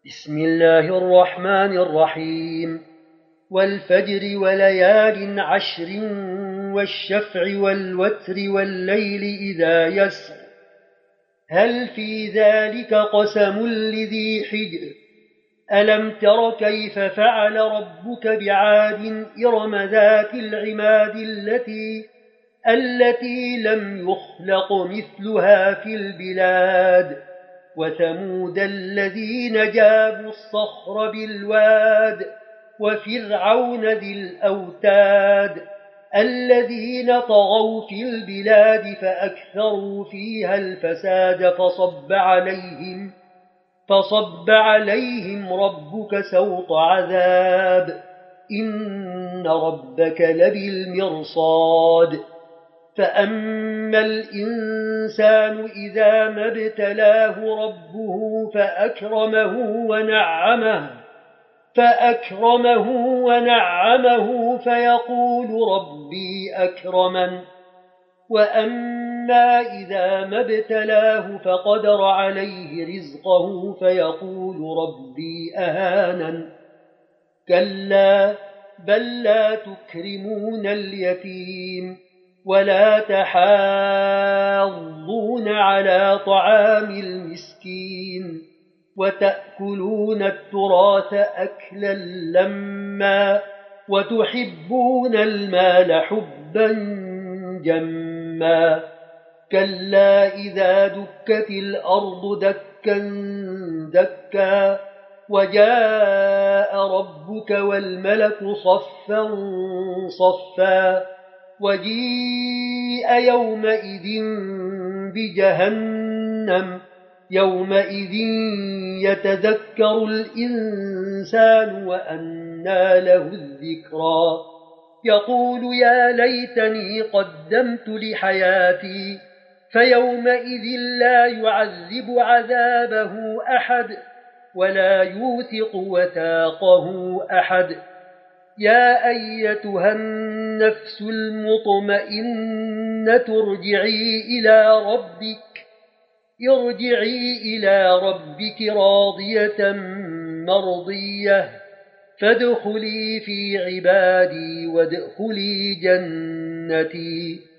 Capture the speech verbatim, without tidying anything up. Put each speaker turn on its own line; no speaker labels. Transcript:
بسم الله الرحمن الرحيم والفجر وليال عشر والشفع والوتر والليل إذا يسر هل في ذلك قسم لذي حجر ألم تر كيف فعل ربك بعاد إرم ذات العماد التي التي لم يخلق مثلها في البلاد وثمود الذين جابوا الصخر بالواد وفرعون ذي الأوتاد الذين طغوا في البلاد فأكثروا فيها الفساد فصب عليهم فصب عليهم ربك سوط عذاب إن ربك لبالمرصاد فأما الإنسان إذا ما ابتلاه ربه فأكرمه ونعمه فأكرمه ونعمه فيقول ربي أكرمن وأما إذا ما ابتلاه فقدر عليه رزقه فيقول ربي أهانن كلا بل لا تكرمون اليتيم ولا تحاضون على طعام المسكين وتأكلون التراث أكلا لما وتحبون المال حبا جما كلا إذا دكت الأرض دكا دكا وجاء ربك والملك صفا صفا وجيء يومئذ بجهنم يومئذ يتذكر الإنسان وأنى له الذكرى يقول يا ليتني قدمت لحياتي فيومئذ لا يعذب عذابه أحد ولا يوثق وثاقه أحد يا أيتها النفس المطمئنة ارجعي إلى ربك ارجعي إلى ربك راضية مرضية فادخلي في عبادي وادخلي جنتي